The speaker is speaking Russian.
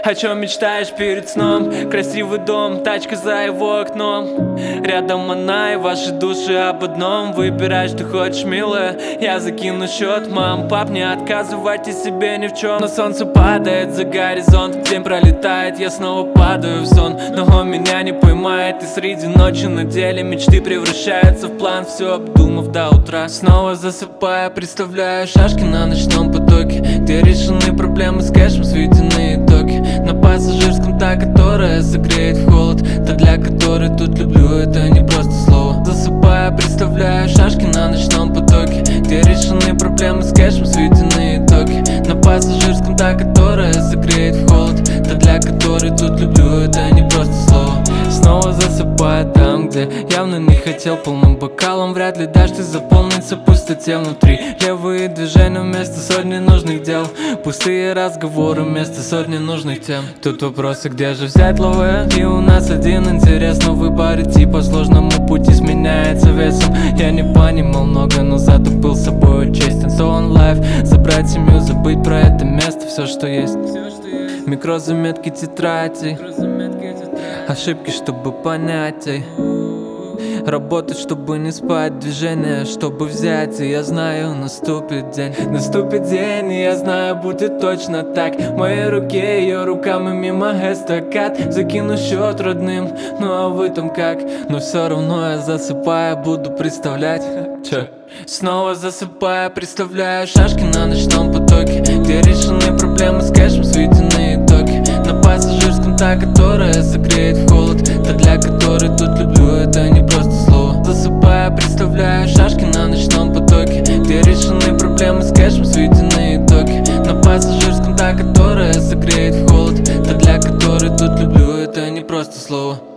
О чем мечтаешь перед сном? Красивый дом, тачка за его окном. Рядом она и ваши души об одном. Выбирай, что хочешь, милая, я закину счет. Мам, пап, не отказывайте себе ни в чем. Но солнце падает за горизонт, день пролетает, я снова падаю в сон. Но он меня не поймает, и среди ночи на деле мечты превращаются в план. Все обдумав до утра, снова засыпая, представляю шашки на ночном потоке, где решены проблемы с кэшем, сведены итоги. На пассажирском та, которая согреет в холод, та, для которой тут люблю, это не просто слово. Засыпая, представляю шашки на ночном потоке, где решены проблемы с кэшем, сведены итоги. На пассажирском та, которая согреет в холод, та, для которой тут люблю, это не просто слово. Снова засыпая там, где явно не хотел, полным бокалом вряд ли дашь ты заполниться пустоте внутри. Левые движения вместо сотни нужных дел, пустые разговоры вместо сотни нужных тем. Тут вопросы, где же взять ловы, и у нас один интерес, но выбор идти по сложному пути сменяется весом. Я не понимал много, но зато был собой честен. So on life, забрать семью, забыть про это место, все что есть. Микрозаметки тетради, ошибки, чтобы понять, работать, чтобы не спать, движение, чтобы взять. И я знаю, наступит день, и я знаю, будет точно так. В моей руке ее руками мимо эстакад. Закину счет родным, ну а вы там как? Но все равно я засыпая буду представлять. Че? Снова засыпая, представляю шашки на ночном потоке, где решены проблемы с кэшем, сведены итоги. На пассажирском та, которая согреет в холод, та, для которой тут люблю, это не просто слово. Засыпая, представляю шашки на ночном потоке, где решены проблемы с кэшем, сведены итоги. На пассажирском та, которая согреет в холод, та, для которой тут люблю, это не просто слово.